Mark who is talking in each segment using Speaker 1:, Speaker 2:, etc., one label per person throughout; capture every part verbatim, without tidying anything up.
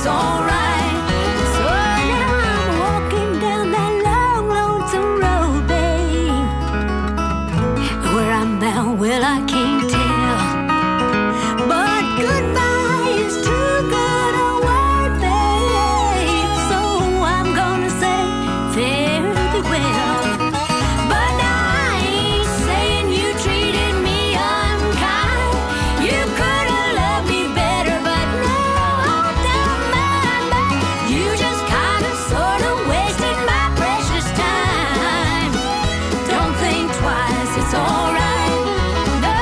Speaker 1: it's alright. So now I'm walking down that long, lonesome road, babe. Where I'm bound, well, I can't tell. But goodbye is too good a word, babe. So I'm gonna say fare thee well. But now I ain't saying you treated me unkind. You could have loved me better, but no, I don't mind. But you just kind of sort of wasted my precious time. Don't think twice, it's alright. No,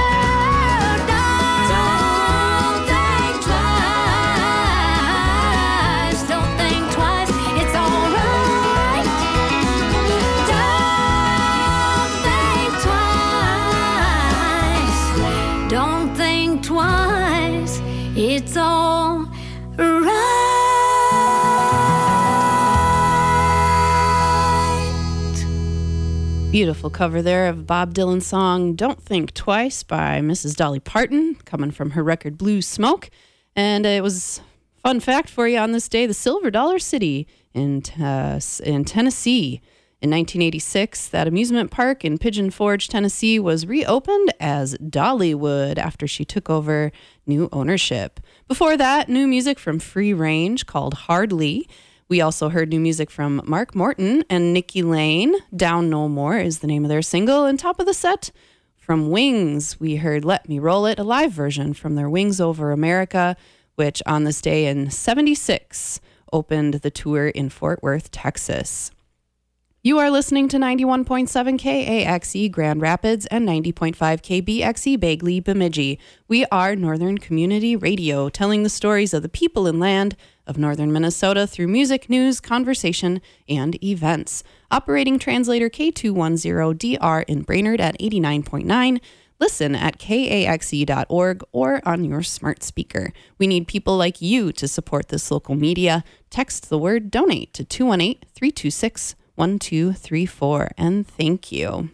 Speaker 1: don't think twice. Don't think twice, it's alright. Don't think twice. Don't think twice, it's all right.
Speaker 2: Beautiful cover there of Bob Dylan's song Don't Think Twice by Missus Dolly Parton, coming from her record Blue Smoke. And it was, fun fact for you on this day, the Silver Dollar City in, uh, in Tennessee. In nineteen eighty-six, that amusement park in Pigeon Forge, Tennessee was reopened as Dollywood after she took over new ownership. Before that, new music from Free Range called Hardly. We also heard new music from Mark Morton and Nikki Lane. Down No More is the name of their single. And top of the set, from Wings, we heard Let Me Roll It, a live version from their Wings Over America, which on this day in seventy-six opened the tour in Fort Worth, Texas. You are listening to ninety-one point seven K A X E Grand Rapids and ninety point five K B X E Bagley Bemidji. We are Northern Community Radio, telling the stories of the people and land of northern Minnesota through music, news, conversation, and events. Operating translator K two ten D R in Brainerd at eighty-nine point nine. Listen at K A X E dot org or on your smart speaker. We need people like you to support this local media. Text the word donate to two one eight, three two six, one two three four, and thank you.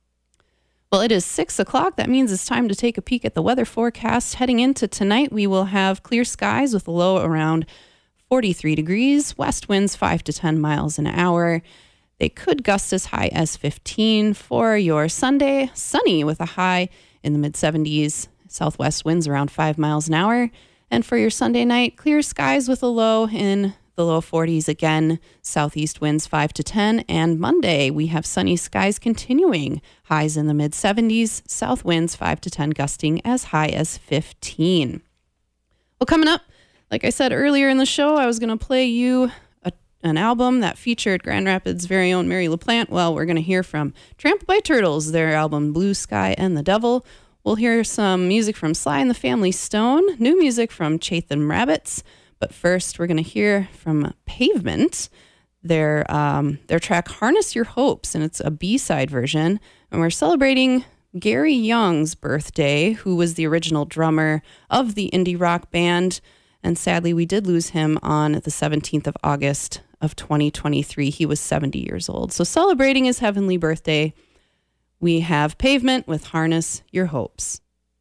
Speaker 2: Well, it is six o'clock. That means it's time to take a peek at the weather forecast. Heading into tonight, we will have clear skies with a low around forty-three degrees, west winds five to ten miles an hour. They could gust as high as fifteen. For your Sunday, sunny with a high in the mid seventies, southwest winds around five miles an hour. And for your Sunday night, clear skies with a low in the low forties again, southeast winds five to ten. And Monday, we have sunny skies continuing, highs in the mid seventies, south winds five to ten, gusting as high as fifteen. Well, coming up, like I said earlier in the show, I was going to play you a, an album that featured Grand Rapids' very own Mary LaPlante. Well, we're going to hear from Trampled by Turtles, their album Blue Sky and the Devil. We'll hear some music from Sly and the Family Stone, new music from Chatham Rabbits. But first, we're going to hear from Pavement, their um, their track Harness Your Hopes, and it's a B-side version. And we're celebrating Gary Young's birthday, who was the original drummer of the indie rock band. And sadly, we did lose him on the seventeenth of August of twenty twenty-three. He was seventy years old. So celebrating his heavenly birthday, we have Pavement with Harness Your Hopes.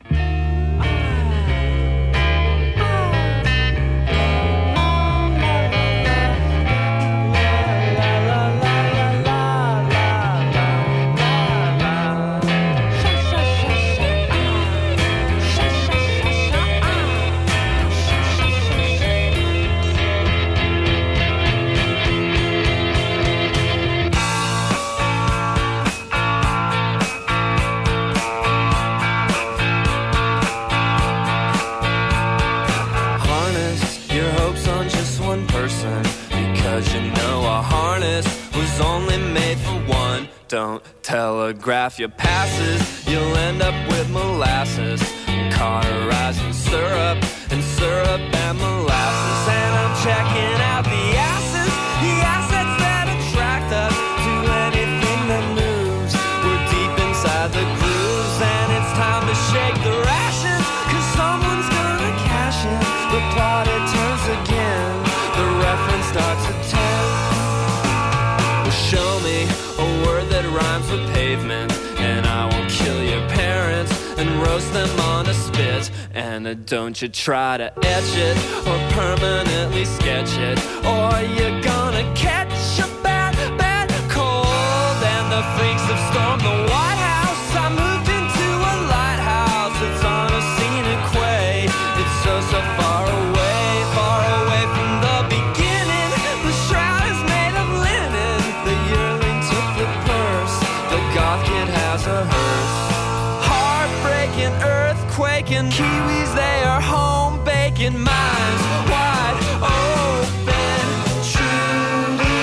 Speaker 3: Because you know a harness was only made for one. Don't telegraph your passes, you'll end up with molasses, cauterizing syrup and syrup and molasses. And I'm checking out the asses, the assets that attract us to anything that moves. We're deep inside the grooves and it's time to shake the rations, cause someone's gonna cash in. The plot it turns again, the reference starts at ten. Well, show me a word that rhymes with pavement, and I will kill your parents and roast them on a spit. And uh, don't you try to etch it or permanently really sketch it, or you're gonna catch a bad, bad cold. And the freaks have stormed the White House. I moved into a lighthouse. It's on a scenic way. It's so, so far away, far away from the beginning. The shroud is made of linen. The yearling took the purse. The goth kid has a hearse. Heartbreaking, earthquaking, Kiwis, they are home baking, minds wide open, truly.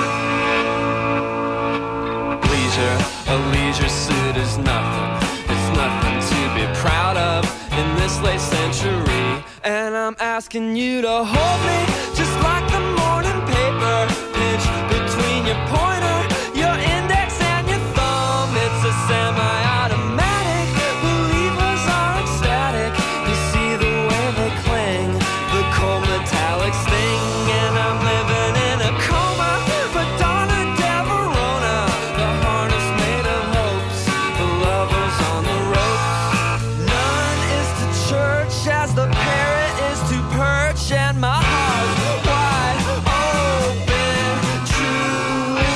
Speaker 3: Leisure, a leisure suit is nothing. It's nothing to be proud of in this late century. And I'm asking you to hold me just like the morning paper. Pinch between your pointer, your index and your thumb. It's a semi-automatic. Believers are ecstatic. You see the way they cling, the cold metallic sting. And I'm living in a coma, Madonna del Verona. The harness made of hopes, the lovers on the ropes. None is to church as the parrot is to perch, and my heart's wide open, truly.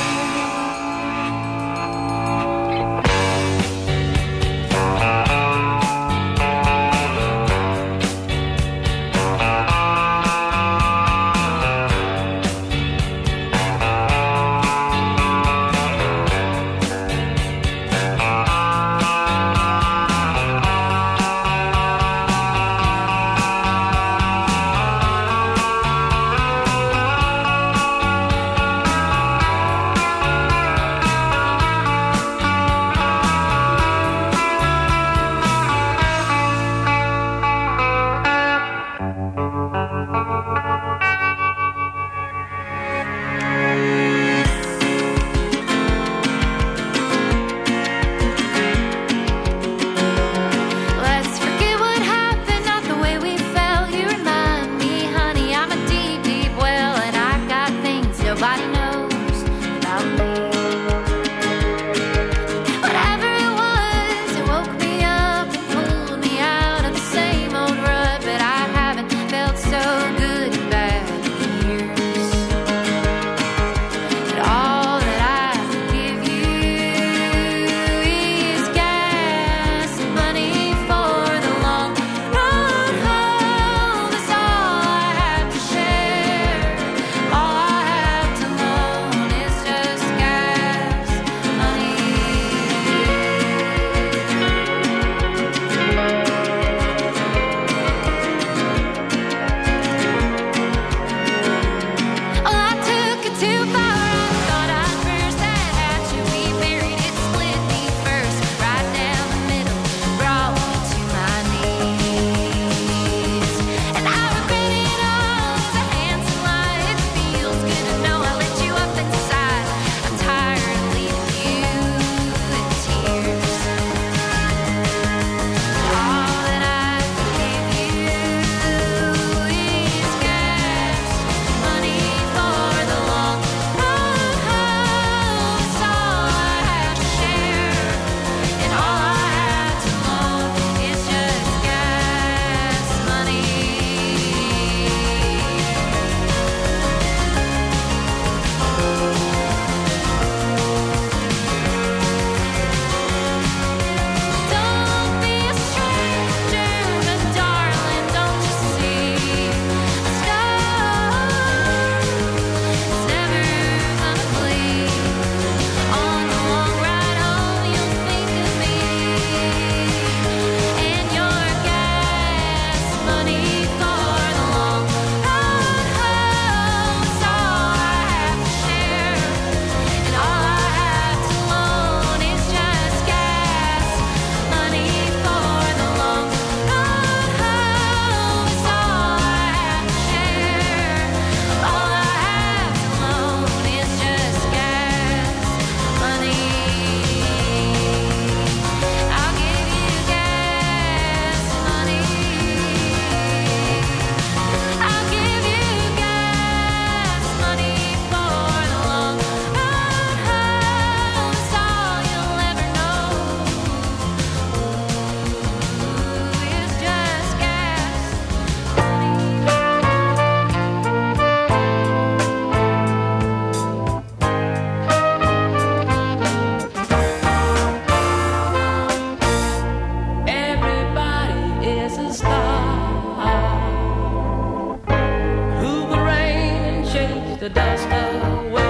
Speaker 4: the dust away.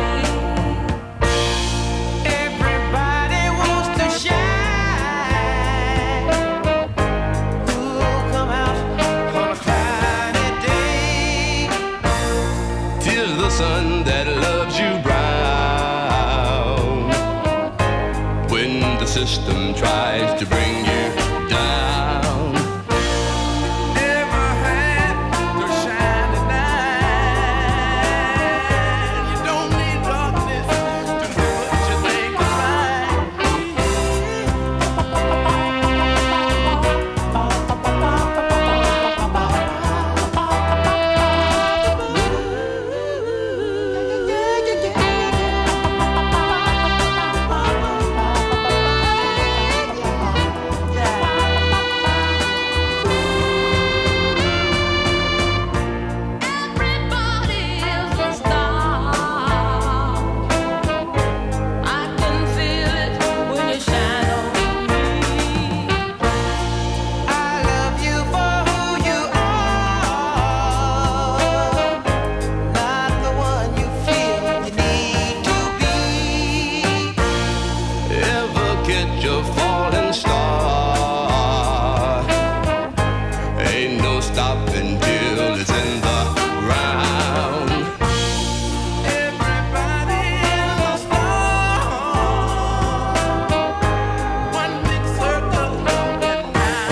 Speaker 4: Everybody wants to shine. Who'll come out on a cloudy day?
Speaker 3: Tis the sun that loves you brown. When the system tries to bring you down.
Speaker 4: Never had to shine at night. You don't need darkness to do what you think is Everybody is a star. I can feel it when you shine on me. I love you for who you are, not the one you feel you need to be.
Speaker 3: Ever catch a falling star? Ain't no stopping till it's in the ground.
Speaker 4: Everybody is a star. One big circle going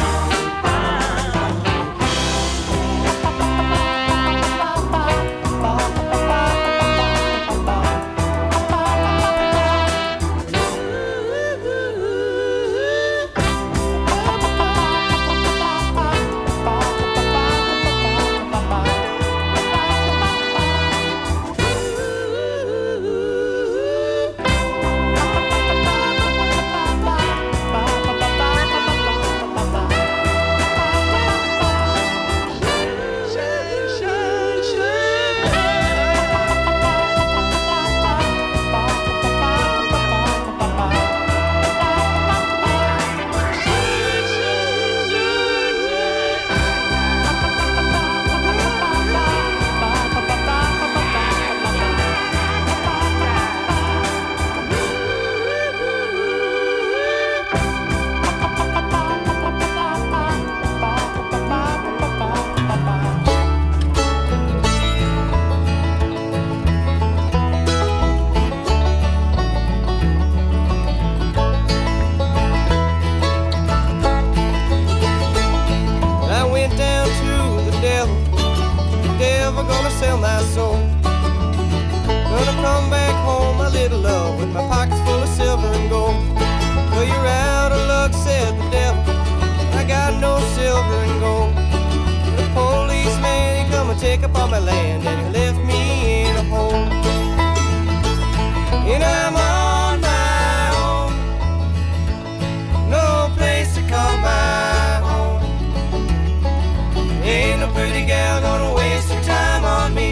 Speaker 4: I went down to the devil, the devil gonna sell my soul. Gonna come back home, my little love, with my pockets full of silver and gold. Well, you're out of luck, said the devil, I got no silver and gold. The policeman, he come and take up all my land, and he left me in a hole. And I'm on my own, no place to call my home. Ain't no pretty gal gonna waste her time on me.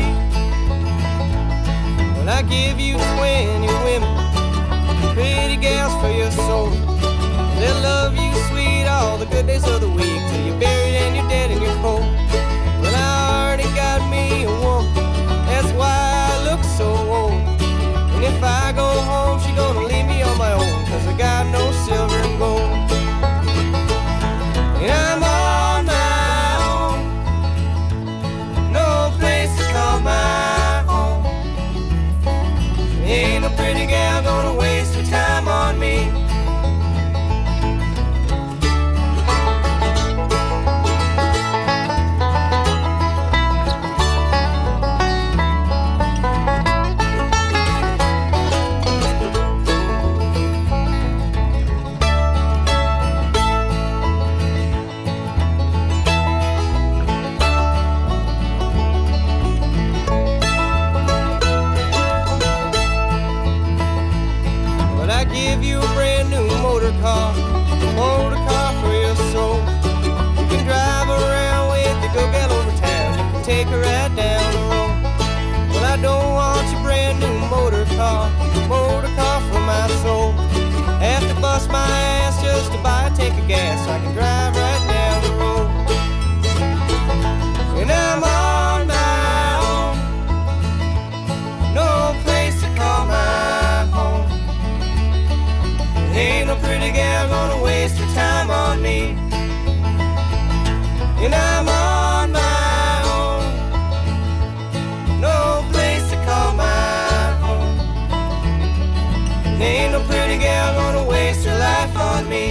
Speaker 4: When I give you twenty women, pretty gals for your soul, they'll love you sweet all the good days of the week, till you're buried and you're dead and you're cold. Well, I already got me a woman, that's why I look so old. And if I go home, she gonna leave me on my own, cause I got no silver and gold. And I'm on my own, no place to call my home. Ain't no pretty gal gonna waste her time on me. Give you a brand new motor car, motor car for your soul. You can drive around with your good gal over town, you can take her right down the road. Well, I don't want your brand new motor car, motor car for my soul. Have to bust my ass just to buy a tank of gas, so I can drive right down the road. And I'm on my own, me.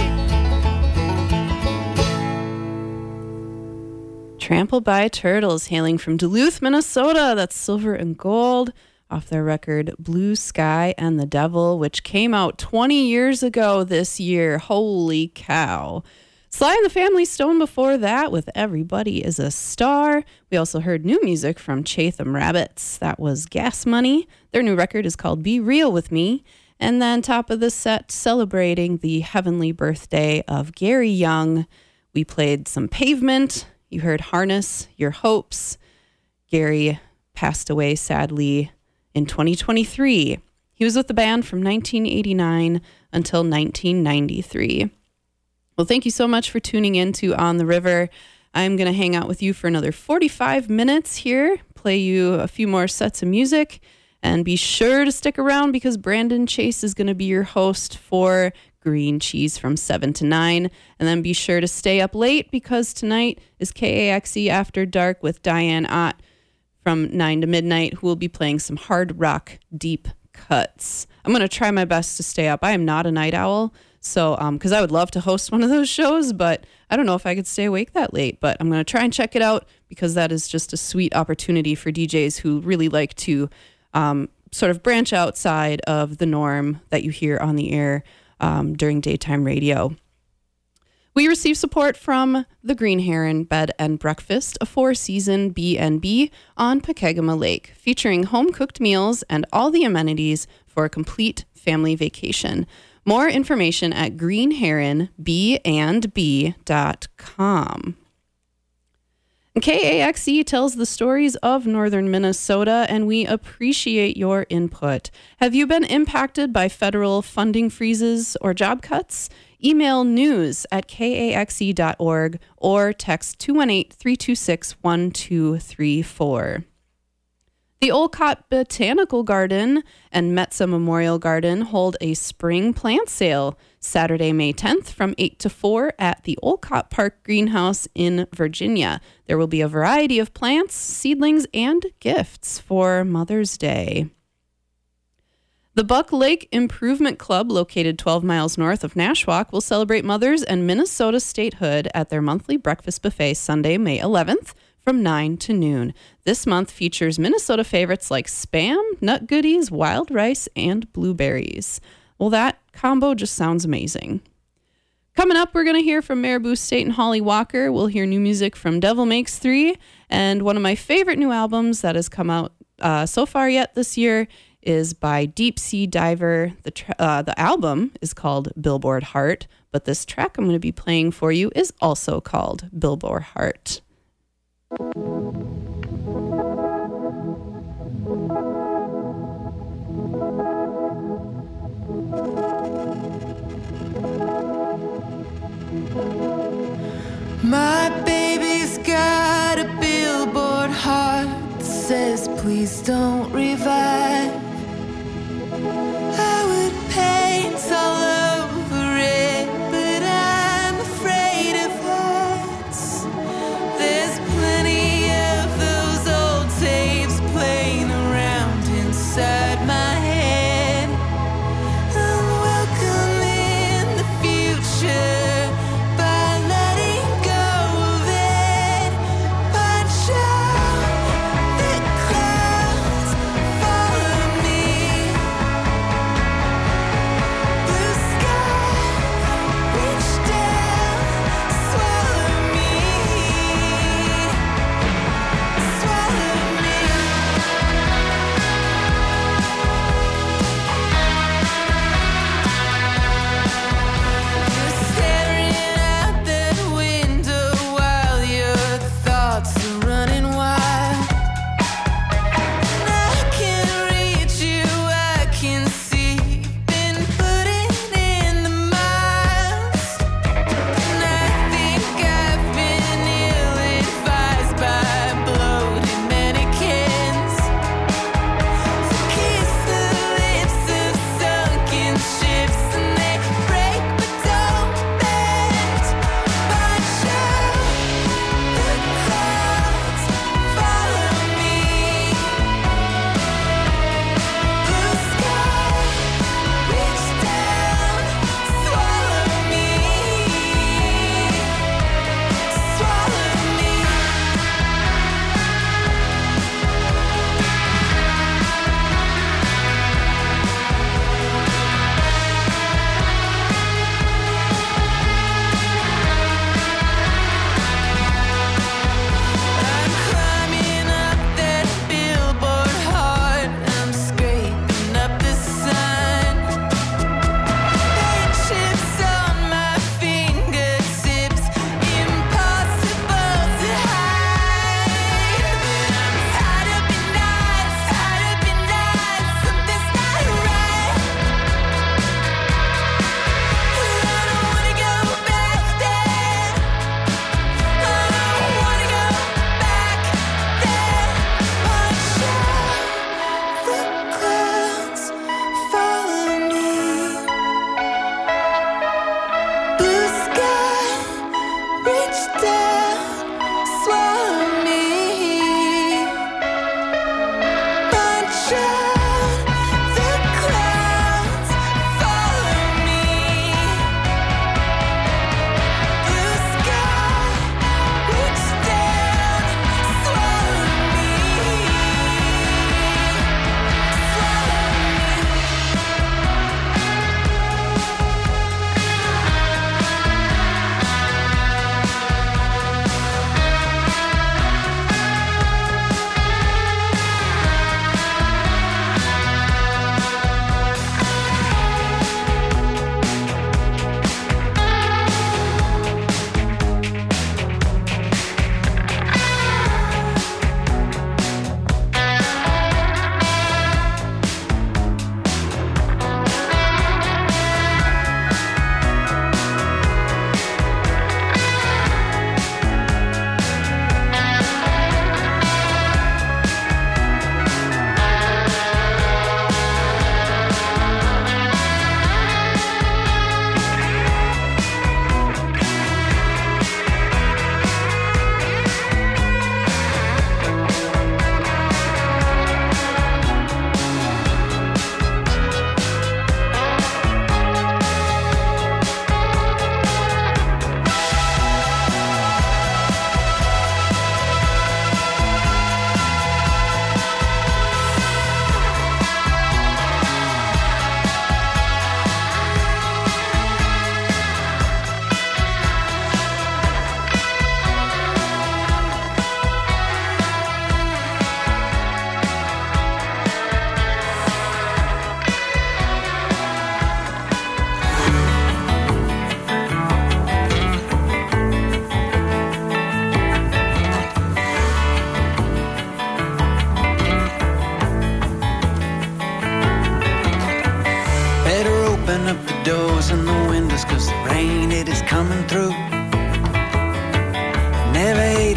Speaker 2: Trampled by Turtles, hailing from Duluth, Minnesota. That's Silver and Gold off their record Blue Sky and the Devil, which came out twenty years ago this year. Holy cow. Sly and the Family Stone before that with Everybody is a Star. We also heard new music from Chatham Rabbits. That was Gas Money. Their new record is called Be Real With Me. And then top of the set, celebrating the heavenly birthday of Gary Young, we played some Pavement. You heard Harness Your Hopes. Gary passed away sadly in twenty twenty-three. He was with the band from nineteen eighty-nine until nineteen ninety-three. Well, thank you so much for tuning in to On the River. I'm going to hang out with you for another forty-five minutes here, play you a few more sets of music, and be sure to stick around because Brandon Chase is going to be your host for Green Cheese from seven to nine. And then be sure to stay up late because tonight is K A X E After Dark with Diane Ott from nine to midnight, who will be playing some hard rock deep cuts. I'm going to try my best to stay up. I am not a night owl, so um, because I would love to host one of those shows, but I don't know if I could stay awake that late. But I'm going to try and check it out because that is just a sweet opportunity for D Js who really like to um, sort of branch outside of the norm that you hear on the air um, during daytime radio. We receive support from the Green Heron Bed and Breakfast, a four-season B and B on Pekegama Lake, featuring home-cooked meals and all the amenities for a complete family vacation. More information at green heron b and b dot com. K A X E tells the stories of northern Minnesota, and we appreciate your input. Have you been impacted by federal funding freezes or job cuts? Email news at k a x e dot org or text two one eight, three two six, one two three four. The Olcott Botanical Garden and Metza Memorial Garden hold a spring plant sale Saturday, May tenth from eight to four at the Olcott Park Greenhouse in Virginia. There will be a variety of plants, seedlings, and gifts for Mother's Day. The Buck Lake Improvement Club, located twelve miles north of Nashwauk, will celebrate mothers and Minnesota statehood at their monthly breakfast buffet Sunday, May eleventh from nine to noon. This month features Minnesota favorites like Spam, Nut Goodies, Wild Rice, and Blueberries. Well, that combo just sounds amazing. Coming up, we're going to hear from Marabou State and Holly Walker. We'll hear new music from Devil Makes Three, and one of my favorite new albums that has come out uh, so far yet this year is by Deep Sea Diver. The tra- uh, the album is called Billboard Heart, but this track I'm going to be playing for you is also called Billboard Heart.
Speaker 5: My baby's got a billboard heart that says please don't revive. I would paint all over it, but I'm afraid of heights. There's plenty of those old tapes playing around inside my head. I'm welcome in the future by letting go of it. Watch out, the clouds follow me.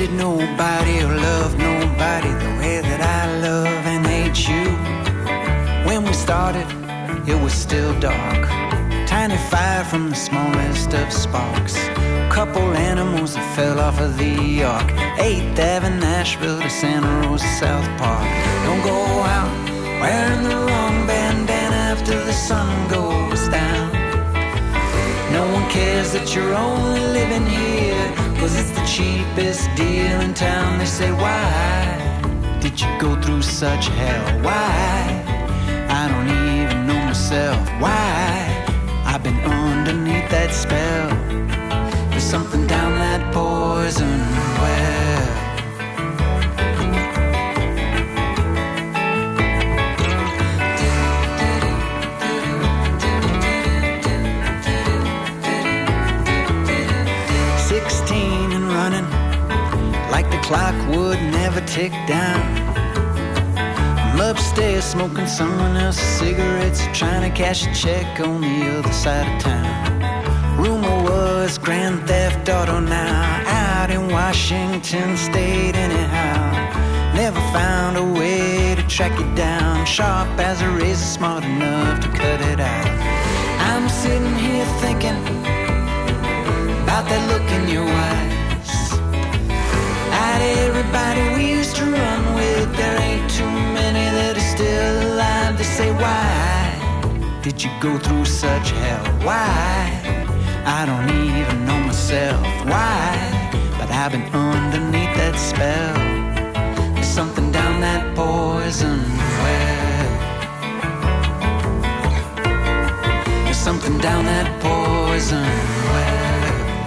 Speaker 6: meet nobody or love nobody the way that I love and hate you. When we started, it was still dark. Tiny fire from the smallest of sparks. Couple animals that fell off of the ark. eighth Avenue, Nashville to Santa Rosa, South Park. Don't go out wearing the wrong bandana after the sun goes down. No one cares that you're only living here, 'cause it's the cheapest deal in town. They say, why did you go through such hell? Why? I don't even know myself. Why? I've been underneath that spell. There's something down that poison well. Sixteen and running like the clock would never tick down. I'm upstairs smoking someone else's cigarettes, trying to cash a check on the other side of town. Rumor was grand theft auto now, out in Washington State anyhow. Never found a way to track it down, sharp as a razor, smart enough to cut it out. I'm sitting here thinking about that look in your eyes. At everybody we used to run with, there ain't too many that are still alive. They say, why did you go through such hell? Why? I don't even know myself. Why? But I've been underneath that spell. There's something down that poison well. There's something down that poison well.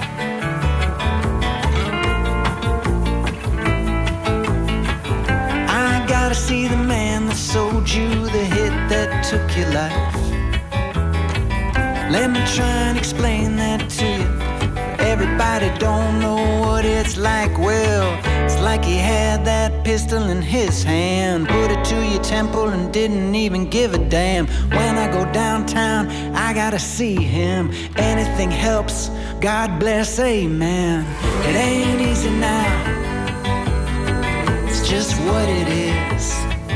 Speaker 6: I gotta see the man that sold you the hit that took your life. Let me try and explain that to you. Everybody don't know what it's like. Well, it's like he had that pistol in his hand, put it to your temple and didn't even give a damn. When I go downtown, I gotta see him. Anything helps, God bless, amen. It ain't easy now, it's just what it is.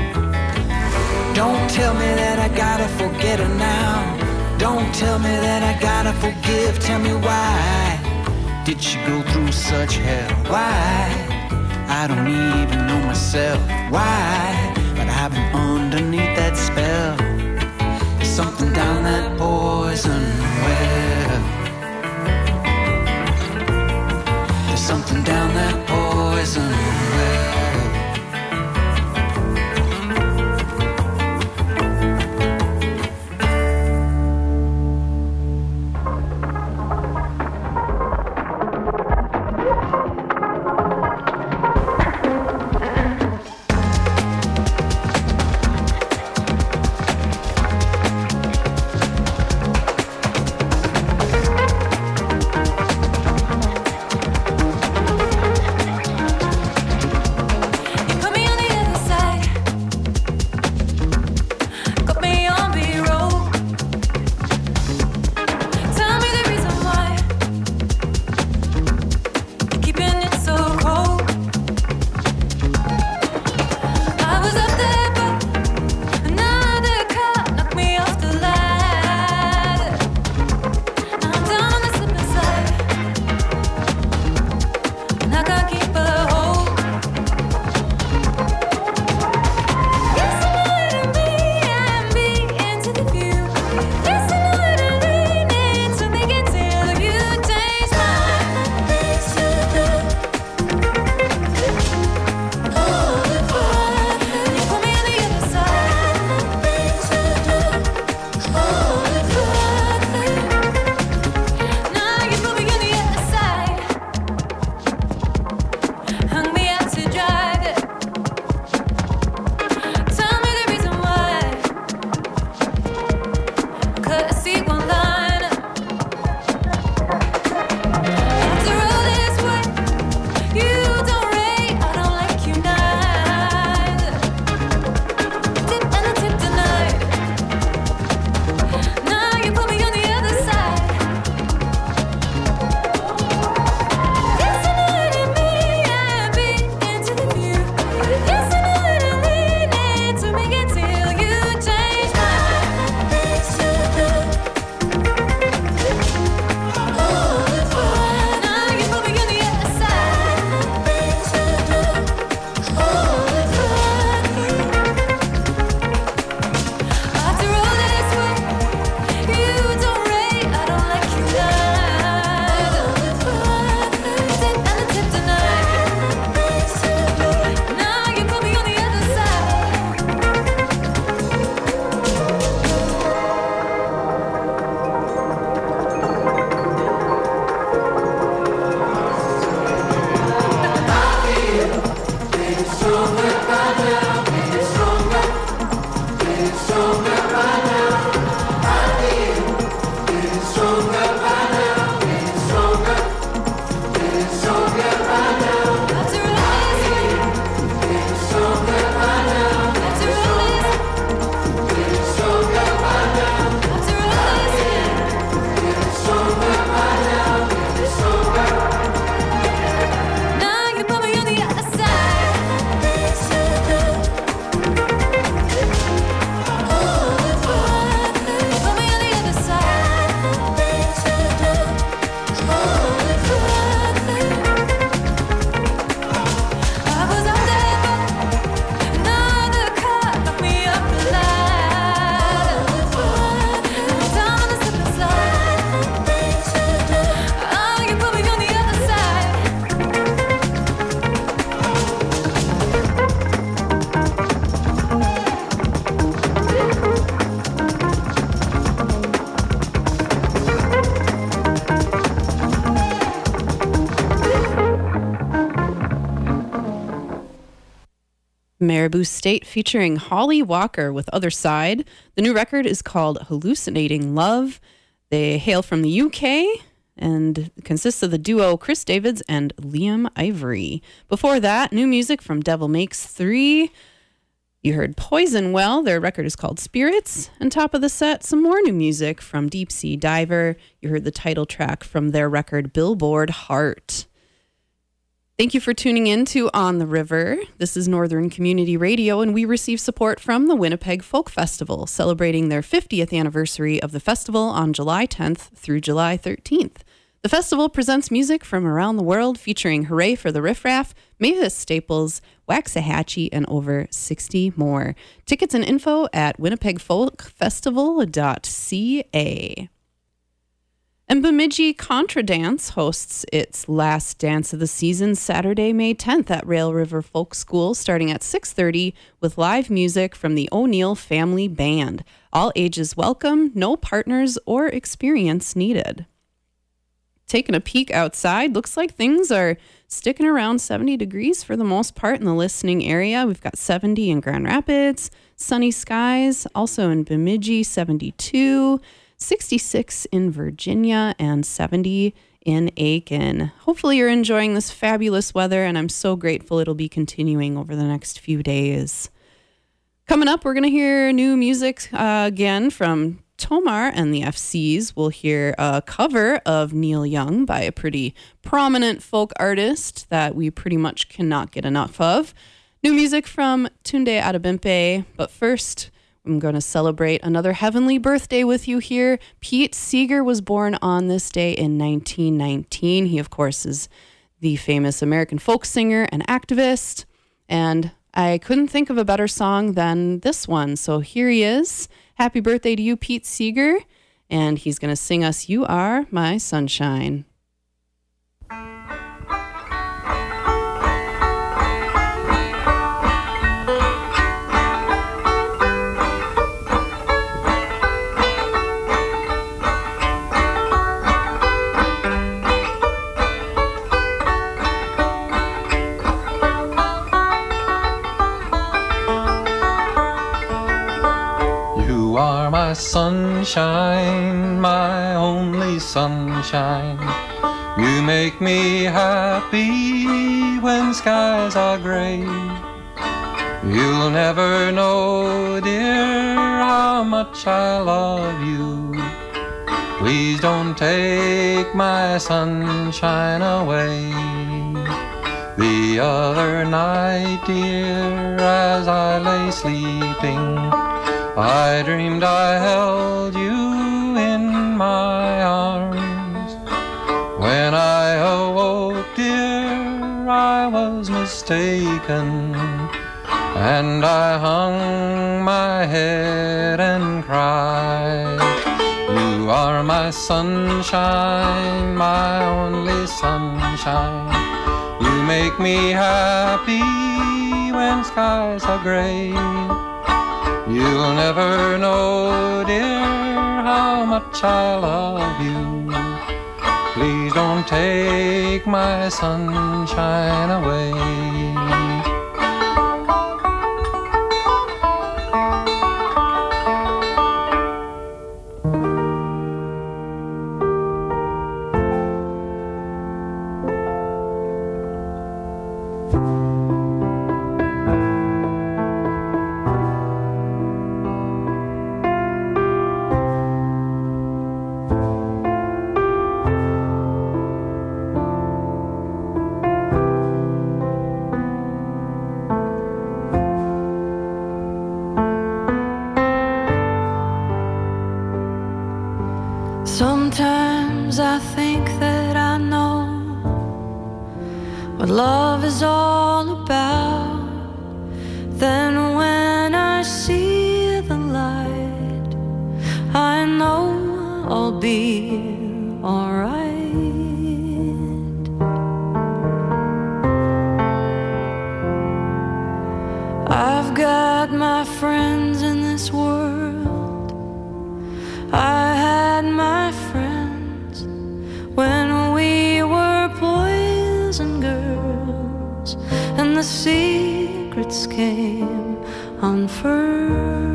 Speaker 6: Don't tell me that I gotta forget her now. Don't tell me that I gotta forgive. Tell me why did you go through such hell? Why? I don't even know myself. Why? But I've been underneath that spell. There's something down that poison well. There's something down that poison well.
Speaker 2: Marabou State featuring Holly Walker with Other Side. The new record is called Hallucinating Love. They hail from the U K and consists of the duo Chris Davids and Liam Ivory. Before that, new music from Devil Makes Three. You heard Poison Well. Their record is called Spirits. And top of the set, some more new music from Deep Sea Diver. You heard the title track from their record Billboard Heart. Thank you for tuning in to On the River. This is Northern Community Radio, and we receive support from the Winnipeg Folk Festival, celebrating their fiftieth anniversary of the festival on July tenth through July thirteenth. The festival presents music from around the world, featuring Hooray for the Riff Raff, Mavis Staples, Waxahachie, and over sixty more. Tickets and info at winnipeg folk festival dot c a. And Bemidji Contra Dance hosts its last dance of the season Saturday, May tenth at Rail River Folk School, starting at six thirty with live music from the O'Neill Family Band. All ages welcome, no partners or experience needed. Taking a peek outside, looks like things are sticking around seventy degrees for the most part in the listening area. We've got seventy in Grand Rapids, sunny skies, also in Bemidji, seventy-two. sixty-six in Virginia, and seventy in Aiken. Hopefully you're enjoying this fabulous weather, and I'm so grateful it'll be continuing over the next few days. Coming up, we're going to hear new music uh, again from Tomar and the F Cs. We'll hear a cover of Neil Young by a pretty prominent folk artist that we pretty much cannot get enough of. New music from Tunde Adebimpe, but first, I'm going to celebrate another heavenly birthday with you here. Pete Seeger was born on this day in nineteen nineteen. He, of course, is the famous American folk singer and activist. And I couldn't think of a better song than this one. So here he is. Happy birthday to you, Pete Seeger. And he's going to sing us You Are My Sunshine.
Speaker 7: My sunshine, my only sunshine. You make me happy when skies are gray. You'll never know, dear, how much I love you. Please don't take my sunshine away. The other night, dear, as I lay sleeping, I dreamed I held you in my arms. When I awoke, dear, I was mistaken, and I hung my head and cried. You are my sunshine, my only sunshine. You make me happy when skies are gray. You'll never know, dear, how much I love you. Please don't take my sunshine away.
Speaker 5: Sometimes I think that I know what love is all about. Then when I see the light, I know I'll be alright. I've got my friends in this world. I had my friends when we were boys and girls, and the secret fates came unfurled.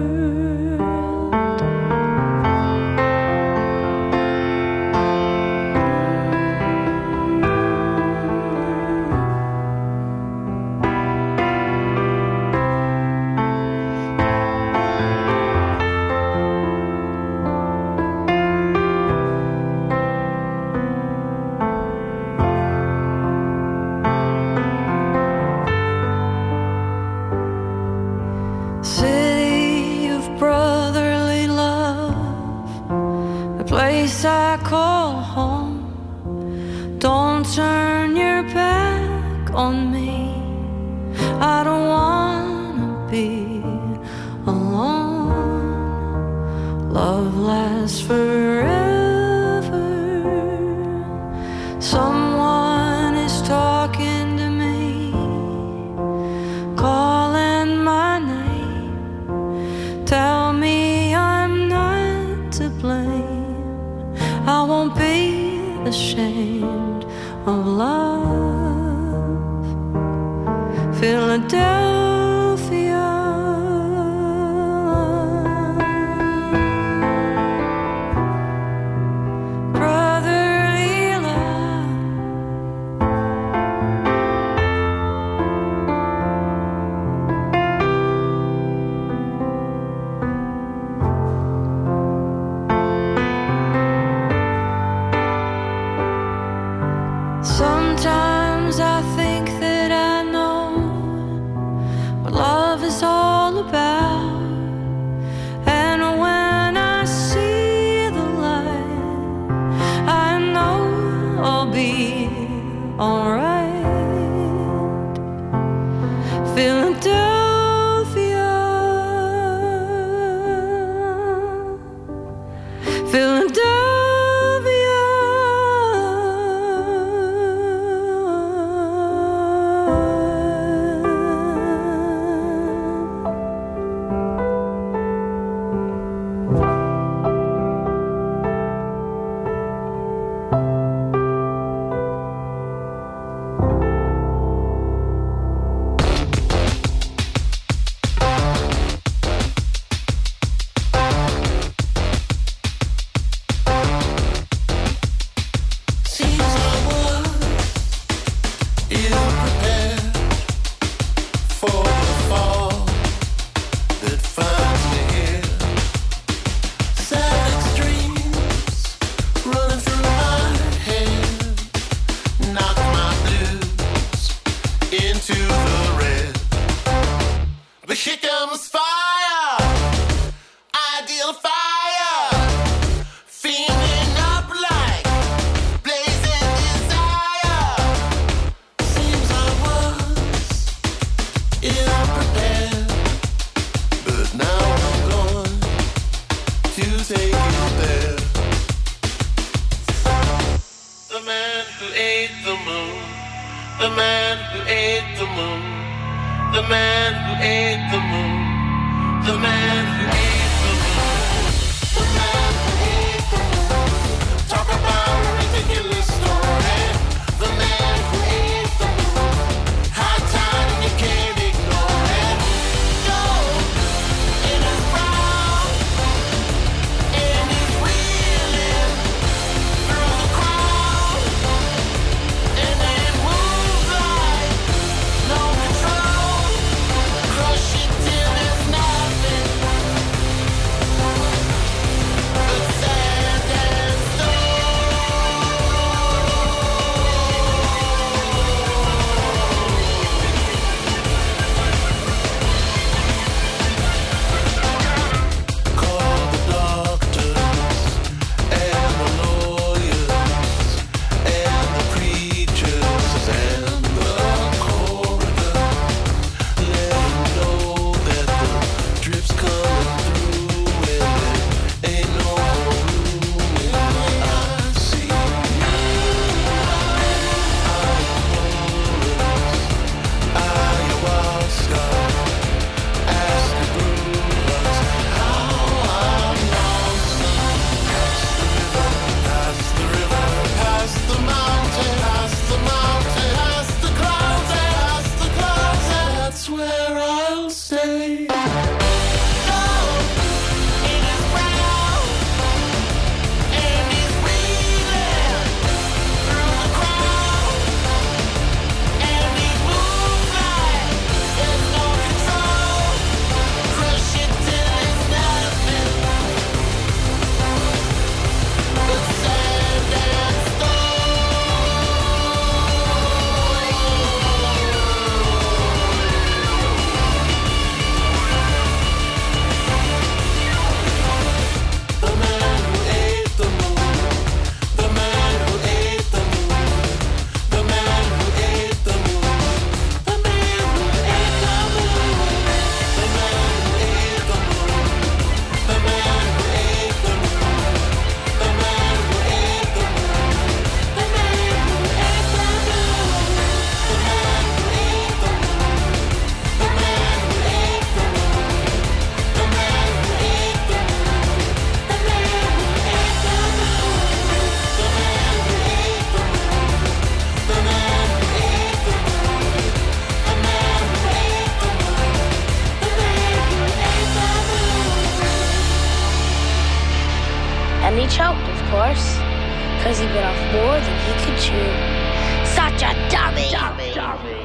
Speaker 5: City of brotherly love, the place I call home. Don't turn your back on me, I don't wanna be alone. Love lasts forever. Someone is talking to me, calling my name. Tell me I'm not to blame. I won't be ashamed of love. Philadelphia, brotherly love. Sometimes I think that I know what love is all about. And when I see the light, I know I'll be alright. Philadelphia, Philadelphia.
Speaker 8: Crush it till he choked, of course, because he bit off more than he could chew. Such a dummy! dummy. dummy.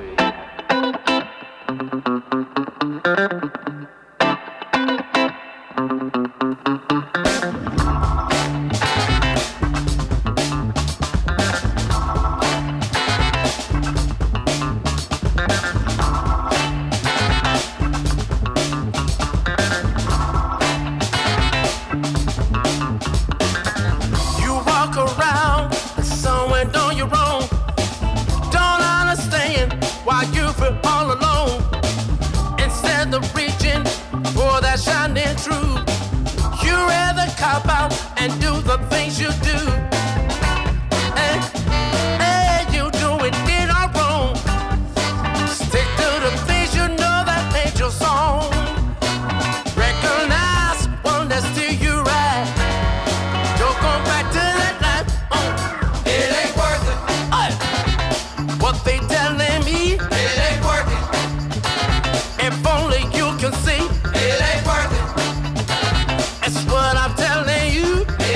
Speaker 9: And do the things you do, and, and you do it in or wrong. Stick to the things you know that ain't your song. Recognize one that steer you right. Don't go back to that life. Oh, it ain't worth it. Uh, what they telling me, it ain't worth it. If only you can see, it ain't worth it. It's what I'm telling you.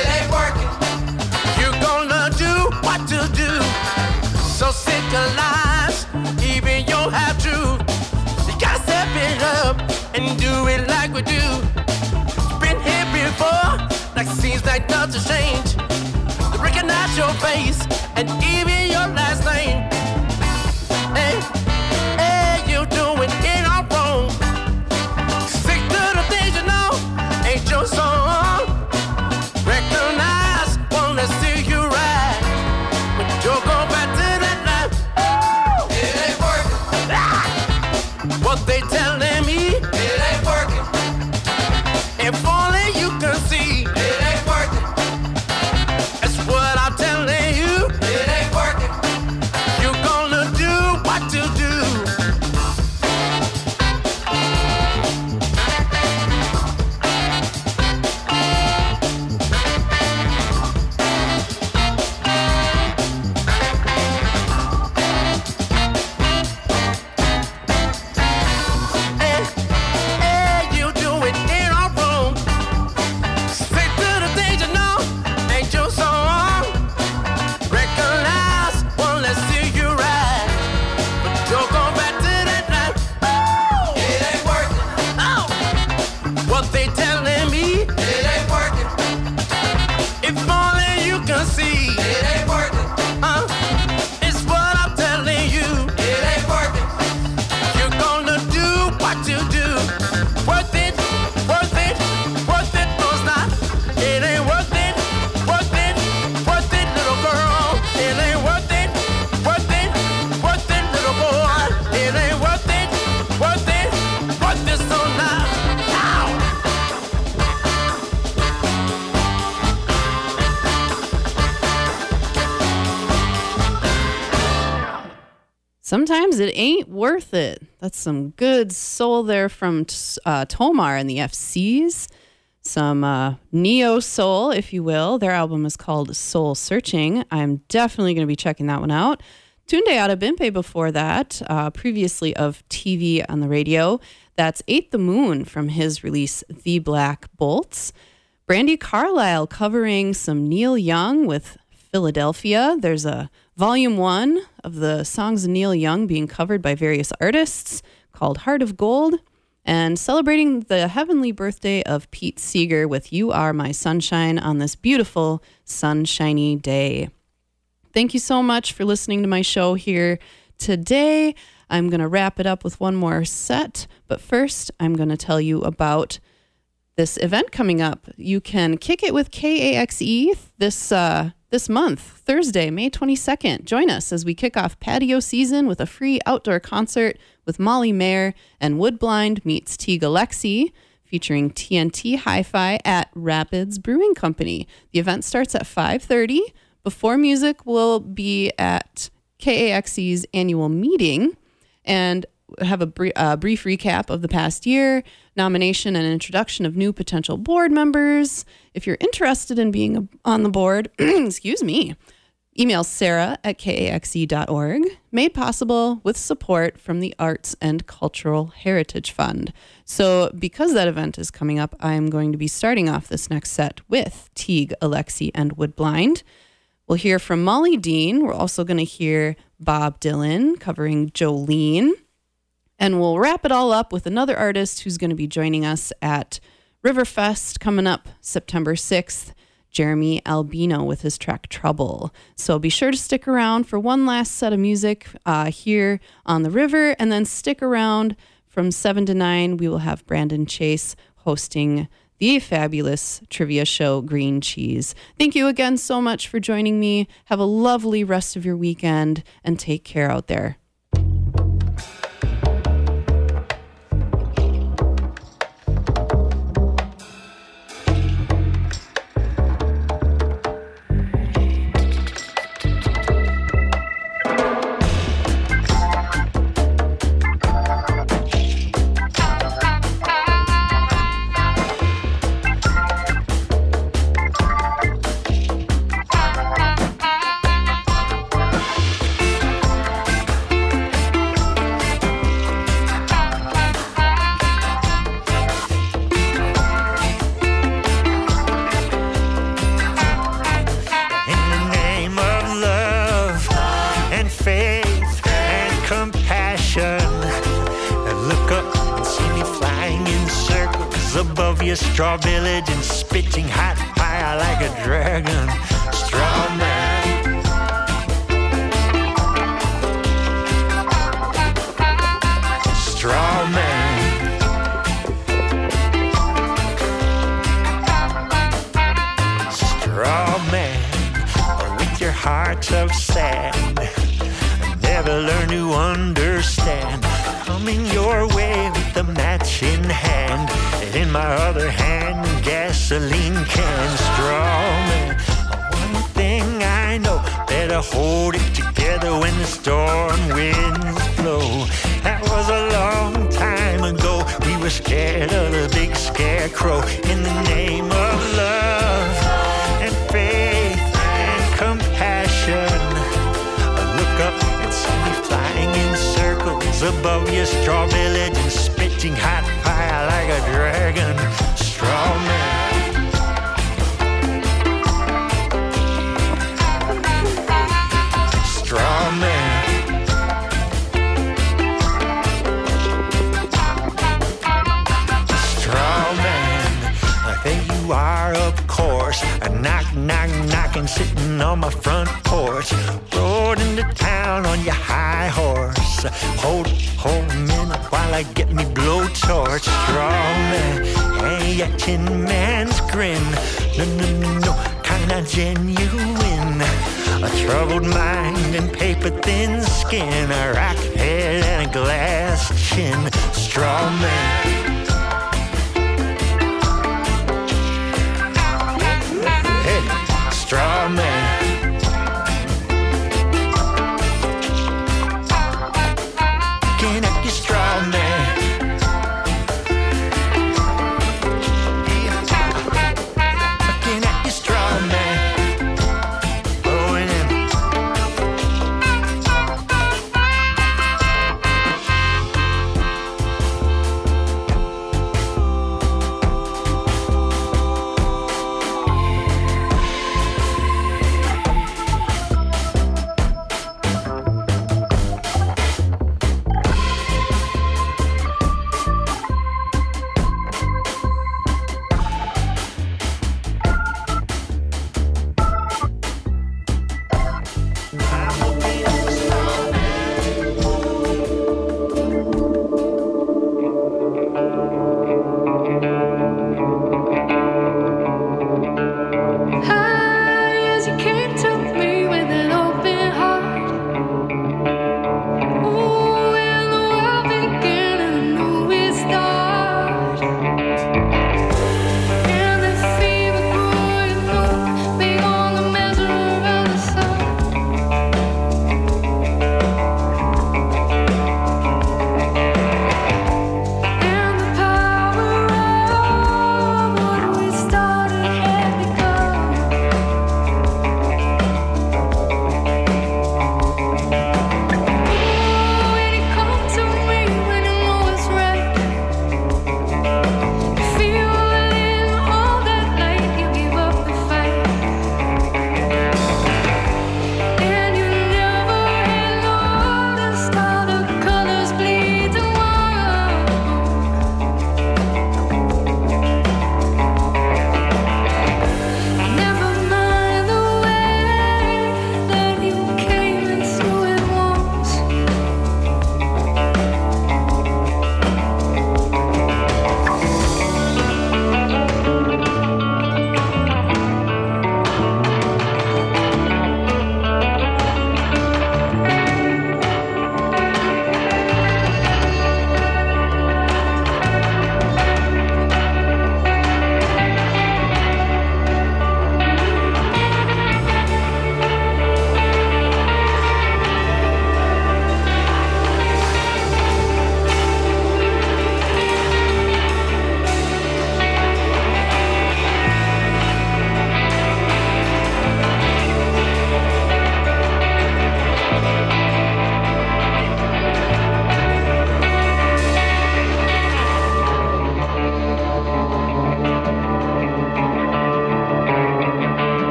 Speaker 9: So sick of lies, even you have truth. You gotta step it up and do it like we do. Been here before, like seems like nothing's changed. Recognize your face and even your last name. Hey, hey, you doing it all wrong. Stick to the things you know, ain't your song. Recognize one that see you right, but you'll go back to what they telling me, it ain't working. If only you can see, it ain't working. That's what I'm telling you, it ain't working. You're gonna do what to do.
Speaker 2: Sometimes it ain't worth it. That's some good soul there from uh, Tomar and the F Cs. Some uh, neo soul, if you will. Their album is called Soul Searching. I'm definitely going to be checking that one out. Tunde Adebimpe before that, uh, previously of T V on the radio. That's Ate the Moon from his release, The Black Bolts. Brandi Carlile covering some Neil Young with Philadelphia. There's a volume one of the songs of Neil Young being covered by various artists called Heart of Gold, and celebrating the heavenly birthday of Pete Seeger with You Are My Sunshine on this beautiful sunshiny day. Thank you so much for listening to my show here today. I'm going to wrap it up with one more set, but first I'm going to tell you about this event coming up. You can kick it with K A X E this uh, this month, Thursday, May twenty-second. Join us as we kick off patio season with a free outdoor concert with Molly Mayer and Woodblind meets T. Galaxy, featuring T N T Hi-Fi at Rapids Brewing Company. The event starts at five thirty. Before music will be at K A X E's annual meeting and have a br- uh, brief recap of the past year, nomination and introduction of new potential board members. If you're interested in being a, on the board, excuse me, Email Sarah at K A X E dot org. Made possible with support from the Arts and Cultural Heritage Fund. So because that event is coming up, I'm going to be starting off this next set with Teague, Alexi, and Woodblind. We'll hear from Molly Dean. We're also going to hear Bob Dylan covering Jolene. And we'll wrap it all up with another artist who's going to be joining us at Riverfest coming up September sixth. Jeremy Albino with his track Trouble. So be sure to stick around for one last set of music uh, here on the river, and then stick around from seven to nine. We will have Brandon Chase hosting the fabulous trivia show Green Cheese. Thank you again so much for joining me. Have a lovely rest of your weekend, and take care out there.
Speaker 10: Straw Village and spitting hot fire like a dragon. Straw man. Straw man. Straw man. With your heart of sand, never learn to understand. Coming your way with the match in hand, and in my other hand, gasoline can. Straw man. One thing I know, better hold it together when the storm winds blow. That was a long time ago. We were scared of the big scarecrow. In the name of love and faith and compassion, I look up and see me flying in circles above your straw village and spitting hot fire like a dragon. Straw man. Straw man. Straw man. There you are, of course. A knock, knock, knocking, sitting on my front porch. Rode into town on your high horse. Hold, hold a minute while I get me blowtorch. Straw man, hey, a tin man's grin. No, no, no, no, kinda genuine. A troubled mind and paper-thin skin. A rock head and a glass chin. Straw man. Hey, straw man.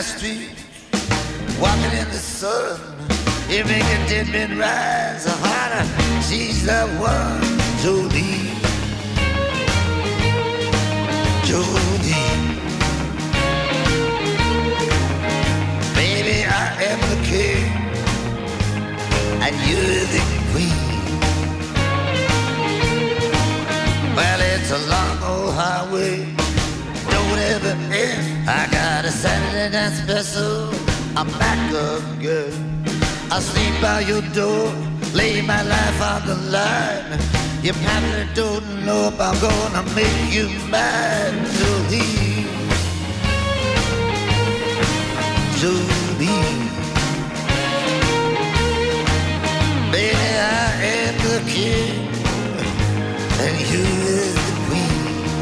Speaker 11: street, walking in the sun. You make a dead man rise, a harder. She's the one, Jolene. Jolene. Baby, I am the king, and you're the queen. Well, it's a long old highway, don't ever end. I got a Saturday night special, I'm back again. I'll sleep by your door, lay my life on the line. You probably don't know if I'm gonna make you mine, Jolene. Jolene. Baby, I am the king, and you is the queen.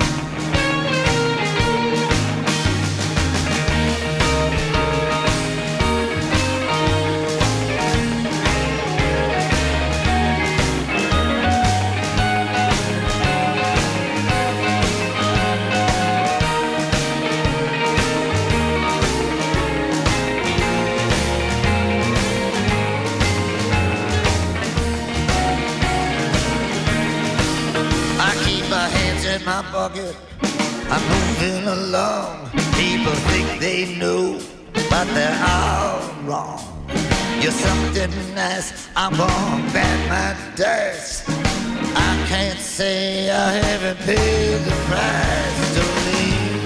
Speaker 11: In my pocket, I'm moving along. People think they know, but they're all wrong. You're something nice, I'm gonna bet my dice. I can't say I haven't paid the price. Jolene,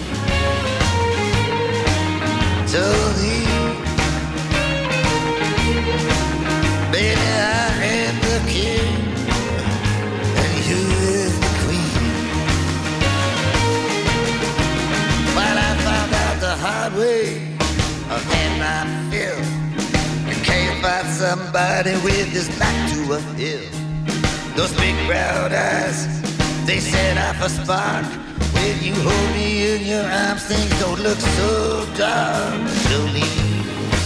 Speaker 11: Jolene, baby, I am the king, and you is the the hard way of getting my fill. You can't find somebody with his back to a hill. Those big brown eyes, they set off a spark. When you hold me in your arms, things don't look so dark. Jolene,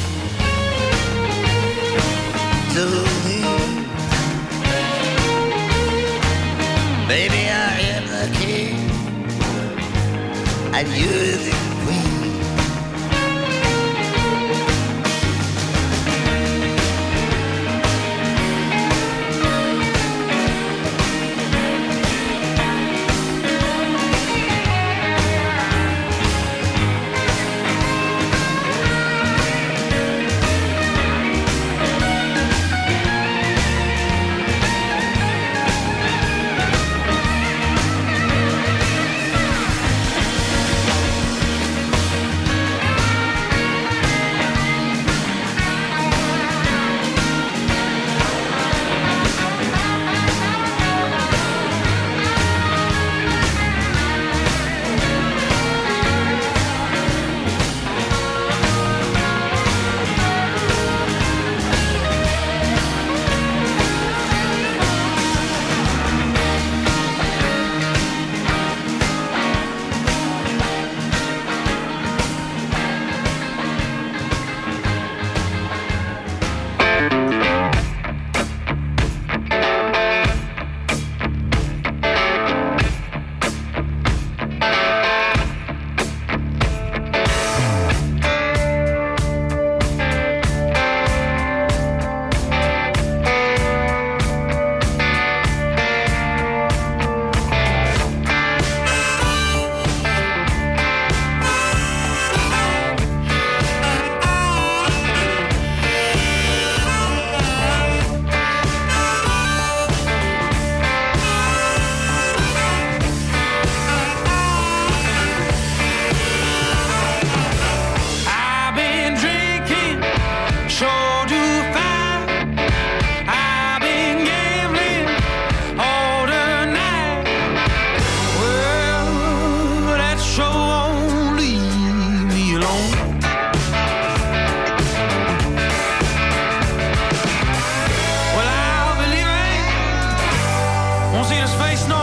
Speaker 11: Jolene, baby, I am the king, and you're the queen.
Speaker 9: Won't see his face no